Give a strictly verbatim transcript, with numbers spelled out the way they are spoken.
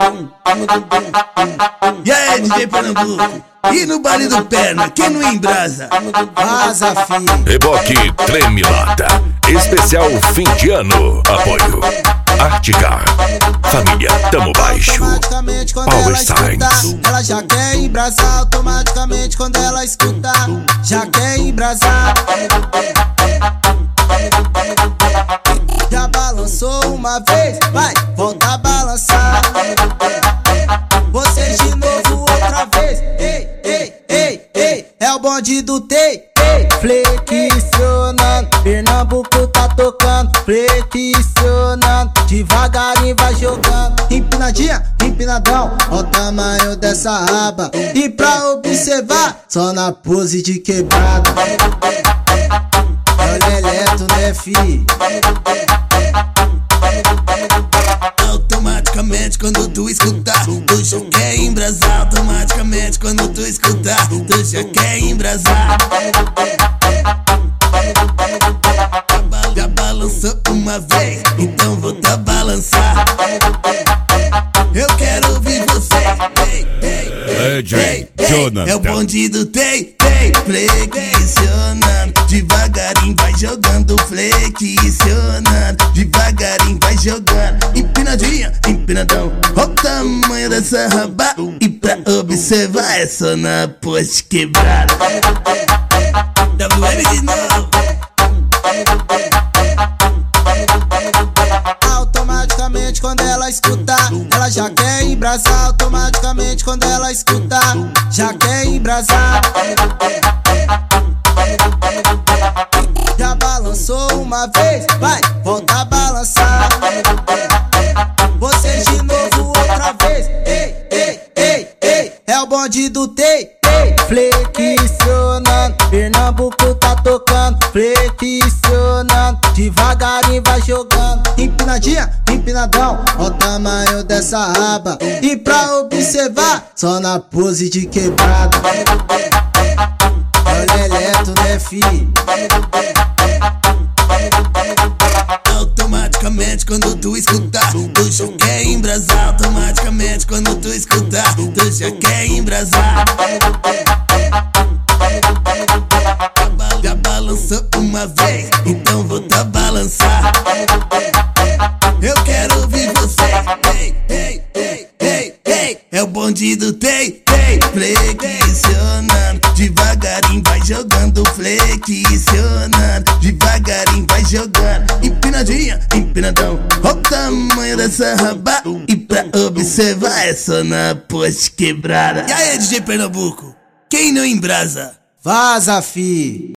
E aí, D J Pernambuco? E no baile do Perna, quem não embrasa? Vaza, filho. Reboque Treme Lata. Especial fim de ano. Apoio Articar. Família Tamo Baixo. Automaticamente quando Power ela escuta, Signs. ela já quer embrasar. Automaticamente quando ela escuta, já quer embrasar. Já balançou uma vez, vai, volta a balançar. Você de novo outra vez. Ei, ei, ei, ei, é o bonde do Tei. Flexionando, Pernambuco tá tocando. Flexionando, devagarinho vai jogando. Empinadinha, empinadão, ó o tamanho dessa raba. E pra observar, só na pose de quebrada. É o Leleto, né, fi? Automaticamente quando tu escutar, tu já quer embrasar. Automaticamente quando tu escutar, tu já quer embrasar. Já balançou uma vez, então volta a balançar. Eu quero ouvir você. Ei, ei, D J Jonathan. é o bonde do Tei, Tei. Flexionando, devagarinho vai jogando. Flexionando, devagarinho vai jogando. Empinadinha, empinadão, olha o tamanho dessa raba. E pra observar é só na poste quebrada. W M de novo. Automaticamente quando ela escuta, ela já quer embrasar. Automaticamente quando ela escuta, já quer embrasar. Já balançou uma vez, vai, volta a balançar. Você de novo outra vez. Ei, ei, ei, ei, é o bonde do Tei. Flexionando, Pernambuco tá tocando. Flexionando, devagarinho vai jogando. Empinadinha, empinadão, ó o tamanho dessa raba. E pra observar, só na pose de quebrada. É o Leleto, né, fi? Automaticamente quando tu escutar, tu já quer embrasar. Automaticamente quando tu escutar, tu já quer embrasar. Já balançou uma vez, então volta a balançar. Eu quero ouvir você. Ei, ei, ei, ei, ei, é o bonde do Tei, Tei. Flexionando, devagarinho vai jogando. Flexionando, devagarinho vai jogando. Empinadinha, empinadão, olha o tamanho dessa raba. E pra observar é só na poste quebrada. E aí, D J Pernambuco, quem não embrasa? Vaza, fi.